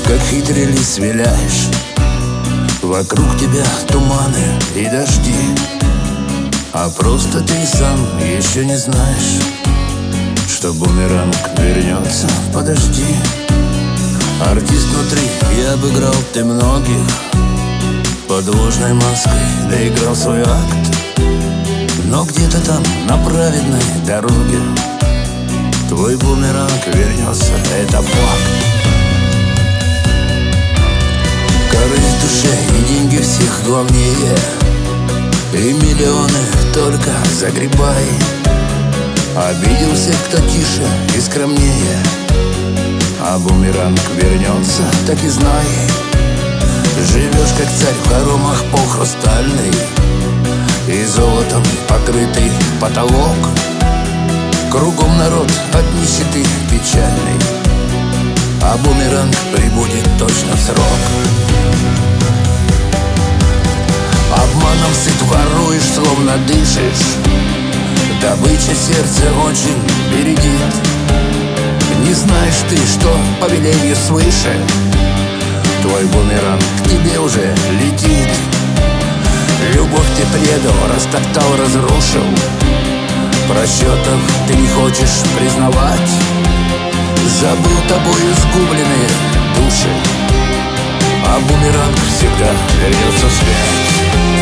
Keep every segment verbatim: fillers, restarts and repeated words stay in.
как хитрый лис виляешь. Вокруг тебя туманы и дожди, а просто ты сам еще не знаешь, что бумеранг вернется. Подожди, артист внутри, я обыграл ты многих, под ложной маской доиграл свой акт. Но где-то там, на праведной дороге, твой бумеранг вернется, это факт. Корысть в душе и деньги всех главнее, и миллионы только загребай. Обиделся, кто тише и скромнее, а бумеранг вернется, так и знай. Живешь как царь в хоромах полхрустальный, и золотом покрытый потолок. Кругом народ от нищеты печальный, а бумеранг прибудет точно в срок. Обманом сыт, воруешь, словно дышишь, добыча сердца очень бередит. Не знаешь ты, что по велению свыше твой бумеранг к тебе уже летит. Любовь ты предал, растоптал, разрушил, просчетов ты не хочешь признавать. Забыл тобою сгубленные души, а бумеранг всегда вернется вспять.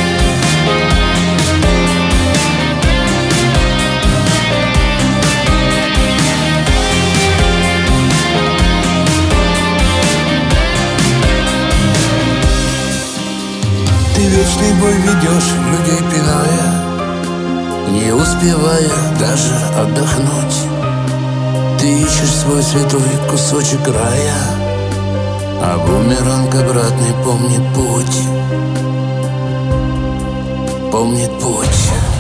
Ты вечный бой ведешь, людей пиная, не успевая даже отдохнуть. Ты ищешь свой святой кусочек рая, а бумеранг обратный помнит путь, помнит путь.